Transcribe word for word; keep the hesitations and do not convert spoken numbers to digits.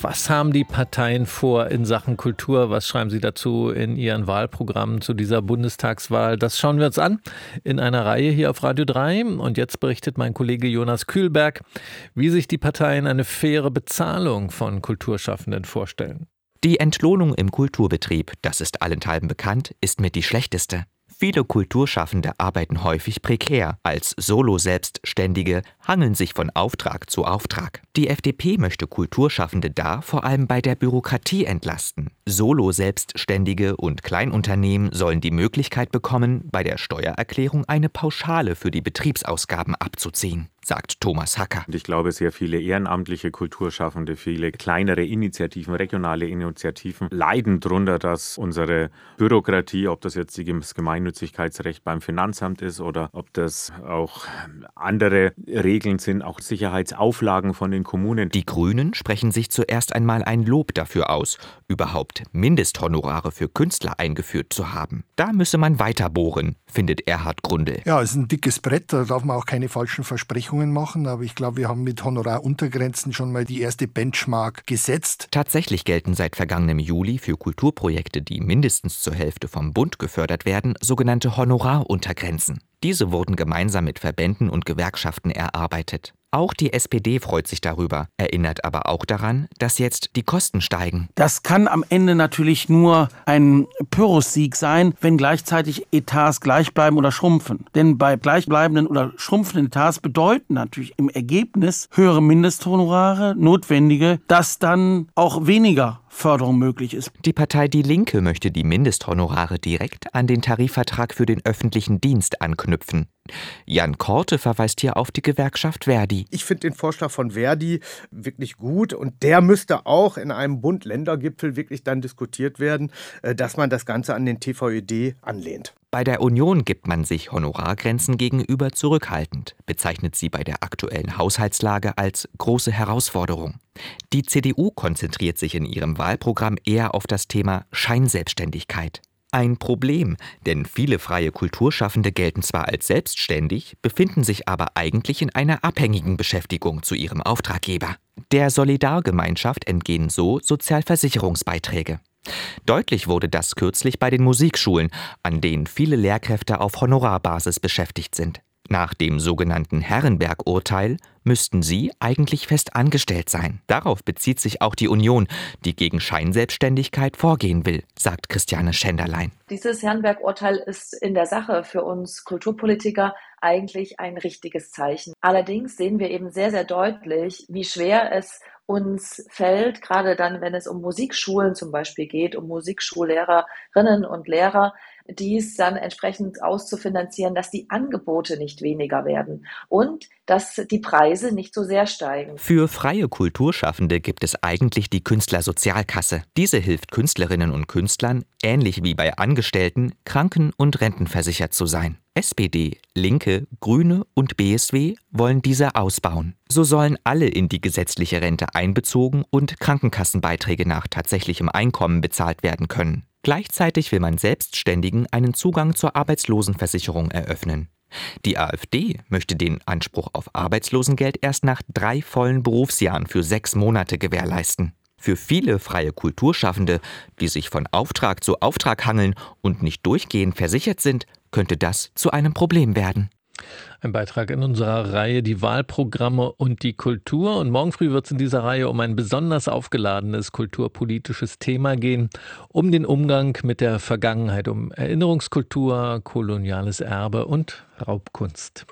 Was haben die Parteien vor in Sachen Kultur? Was schreiben sie dazu in ihren Wahlprogrammen zu dieser Bundestagswahl? Das schauen wir uns an in einer Reihe hier auf Radio drei. Und jetzt berichtet mein Kollege Jonas Kühlberg, wie sich die Parteien eine faire Bezahlung von Kulturschaffenden vorstellen. Die Entlohnung im Kulturbetrieb, das ist allenthalben bekannt, ist mit die schlechteste. Viele Kulturschaffende arbeiten häufig prekär. Als Solo-Selbstständige hangeln sich von Auftrag zu Auftrag. Die F D P möchte Kulturschaffende da vor allem bei der Bürokratie entlasten. Solo-Selbstständige und Kleinunternehmen sollen die Möglichkeit bekommen, bei der Steuererklärung eine Pauschale für die Betriebsausgaben abzuziehen, sagt Thomas Hacker. Ich glaube, sehr viele ehrenamtliche Kulturschaffende, viele kleinere Initiativen, regionale Initiativen leiden darunter, dass unsere Bürokratie, ob das jetzt das Gemeinnützigkeitsrecht beim Finanzamt ist oder ob das auch andere Regeln sind, auch Sicherheitsauflagen von den Kommunen. Die Grünen sprechen sich zuerst einmal ein Lob dafür aus, überhaupt Mindesthonorare für Künstler eingeführt zu haben. Da müsse man weiter bohren, findet Erhard Grundl. Ja, es ist ein dickes Brett, da darf man auch keine falschen Versprechungen machen, aber ich glaube, wir haben mit Honoraruntergrenzen schon mal die erste Benchmark gesetzt. Tatsächlich gelten seit vergangenem Juli für Kulturprojekte, die mindestens zur Hälfte vom Bund gefördert werden, sogenannte Honoraruntergrenzen. Diese wurden gemeinsam mit Verbänden und Gewerkschaften erarbeitet. Auch die S P D freut sich darüber, erinnert aber auch daran, dass jetzt die Kosten steigen. Das kann am Ende natürlich nur ein Pyrrhussieg sein, wenn gleichzeitig Etats gleich bleiben oder schrumpfen. Denn bei gleichbleibenden oder schrumpfenden Etats bedeuten natürlich im Ergebnis höhere Mindesthonorare notwendige, dass dann auch weniger Förderung möglich ist. Die Partei Die Linke möchte die Mindesthonorare direkt an den Tarifvertrag für den öffentlichen Dienst anknüpfen. Jan Korte verweist hier auf die Gewerkschaft Verdi. Ich finde den Vorschlag von Verdi wirklich gut und der müsste auch in einem Bund-Länder-Gipfel wirklich dann diskutiert werden, dass man das Ganze an den T V Ö D anlehnt. Bei der Union gibt man sich Honorargrenzen gegenüber zurückhaltend, bezeichnet sie bei der aktuellen Haushaltslage als große Herausforderung. Die C D U konzentriert sich in ihrem Wahlprogramm eher auf das Thema Scheinselbstständigkeit. Ein Problem, denn viele freie Kulturschaffende gelten zwar als selbstständig, befinden sich aber eigentlich in einer abhängigen Beschäftigung zu ihrem Auftraggeber. Der Solidargemeinschaft entgehen so Sozialversicherungsbeiträge. Deutlich wurde das kürzlich bei den Musikschulen, an denen viele Lehrkräfte auf Honorarbasis beschäftigt sind. Nach dem sogenannten Herrenberg-Urteil müssten sie eigentlich fest angestellt sein. Darauf bezieht sich auch die Union, die gegen Scheinselbstständigkeit vorgehen will, sagt Christiane Schenderlein. Dieses Herrenberg-Urteil ist in der Sache für uns Kulturpolitiker eigentlich ein richtiges Zeichen. Allerdings sehen wir eben sehr, sehr deutlich, wie schwer es uns fällt, gerade dann, wenn es um Musikschulen zum Beispiel geht, um Musikschullehrerinnen und Lehrer, dies dann entsprechend auszufinanzieren, dass die Angebote nicht weniger werden und dass die Preise nicht so sehr steigen. Für freie Kulturschaffende gibt es eigentlich die Künstlersozialkasse. Diese hilft Künstlerinnen und Künstlern, ähnlich wie bei Angestellten, kranken- und rentenversichert zu sein. S P D, Linke, Grüne und B S W wollen diese ausbauen. So sollen alle in die gesetzliche Rente einbezogen und Krankenkassenbeiträge nach tatsächlichem Einkommen bezahlt werden können. Gleichzeitig will man Selbstständigen einen Zugang zur Arbeitslosenversicherung eröffnen. Die AfD möchte den Anspruch auf Arbeitslosengeld erst nach drei vollen Berufsjahren für sechs Monate gewährleisten. Für viele freie Kulturschaffende, die sich von Auftrag zu Auftrag hangeln und nicht durchgehend versichert sind, könnte das zu einem Problem werden. Ein Beitrag in unserer Reihe Die Wahlprogramme und die Kultur. Und morgen früh wird es in dieser Reihe um ein besonders aufgeladenes kulturpolitisches Thema gehen, um den Umgang mit der Vergangenheit, um Erinnerungskultur, koloniales Erbe und Raubkunst.